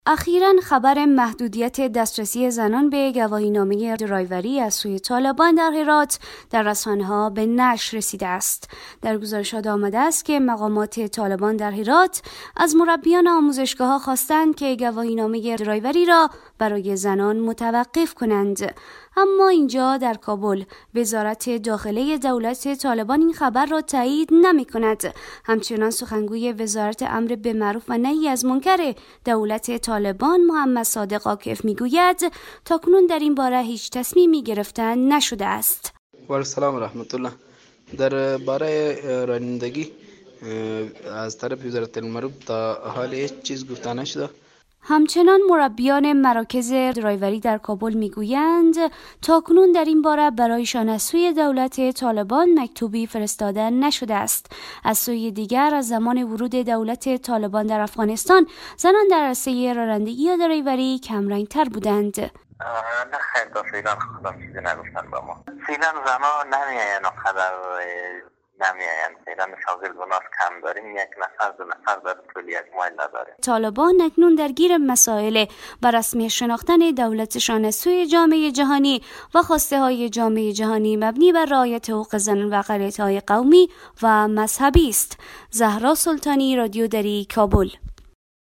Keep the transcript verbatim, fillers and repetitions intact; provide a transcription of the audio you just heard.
اخیراً خبر محدودیت دسترسی زنان به گواهینامه درایوری از سوی طالبان در هرات در رسانه‌ها به نشر رسیده است. در گزارشات آمده است که مقامات طالبان در هرات از مربیان آموزشگاه‌ها خواستند که گواهینامه درایوری را برای زنان متوقف کنند. اما اینجا در کابل وزارت داخله دولت طالبان این خبر را تایید نمی‌کند. همچنان سخنگوی وزارت امر به معروف و نهی از منکر دولت طالبان محمد صادق عاکف میگوید تاکنون در این باره هیچ تصمیمی گرفتن نشده است. و السلام رحمت الله. در باره رانندگی از طرف وزارت المعروف تا حال هیچ چیز گفته نشده. همچنان مربیان مراکز درایوری در کابل میگویند تاکنون در این باره برایشان از سوی دولت طالبان مکتوبی فرستاده نشده است. از سوی دیگر از زمان ورود دولت طالبان در افغانستان زنان در عرصه رانندگی یا درایوری کمرنگ تر بودند. نه خیر تا فعلا خودم چیزی نگفتن با ما. فعلا زنان نمیاین خبر نمیاین. فعلا شاغل بناس کم داریم، یک نفر دو نفر در طول یک مایل نداریم. طالبان اکنون درگیر مسائل بر رسمی شناختن دولتشان از سوی جامعه جهانی و خواسته های جامعه جهانی مبنی بر رعایت حقوق زنان و اقلیت‌های قومی و مذهبی است. زهرا سلطانی، رادیو دری، کابل.